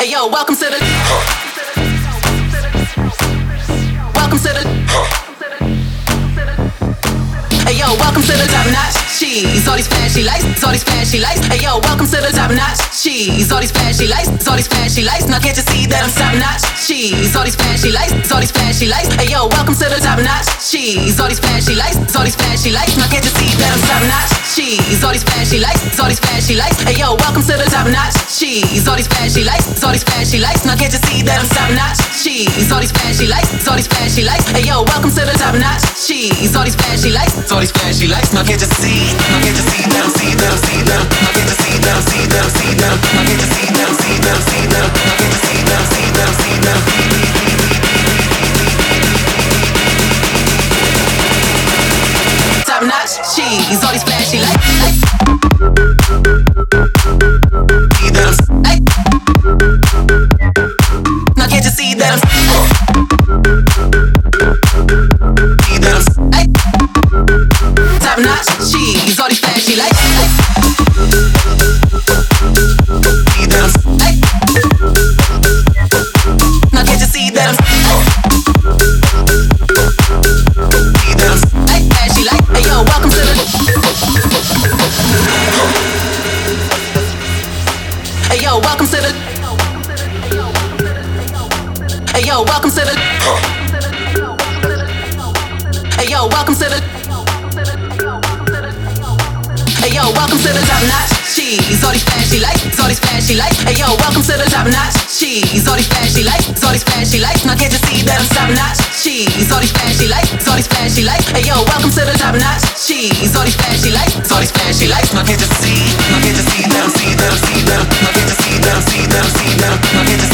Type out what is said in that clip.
Hey yo, welcome to the. Welcome to the. Hey yo, welcome to the top notch cheese. All these flashy lights, all these flashy lights. Hey yo, welcome to the top notch cheese. All these flashy lights, all these flashy lights. Now can't you see that I'm top notch cheese? All these flashy lights, all these flashy lights. Hey yo, welcome to the top notch cheese. All these flashy lights, all these flashy lights. Now can't you see that I'm top notch cheese? All these flashy lights, all these flashy lights. Hey yo, welcome to the top notch cheese. All these flashy lights, all these flashy lights. Now can't you see that I'm top notch cheese? All these flashy lights, all these flashy lights. Hey yo, welcome to the top notch cheese. All these flashy lights, all these flashy lights. Now can't you see? Now can't you see that I'm see that I'm see that? Now can't you see that I'm see that I'm see that? Now can't you see that I'm see that I'm see that? Now can't you see that I'm see that I'm see that? Top notch cheese. All these flashy lights. Now can't you see that I'm top notch cheese, all these flashy lights. Now can't you see that I'm flashy light? Hey yo, welcome to the. Hey yo, welcome to the. Hey yo, welcome to the. Hey yo, welcome to the. Hey yo, welcome to the top notch cheese. All these flashy lights, all these flashy lights. Hey yo, welcome to the top notch cheese. All these flashy lights, all these flashy lights. Now can't you see that I'm top notch cheese? All these flashy lights, all these flashy lights. Hey yo, welcome to the top notch cheese. All these flashy lights, all these flashy lights. Now can't you see? Now can't you see that I'm see that I'm see that? Now can't you see that I'm see that I'm see that? Now can't you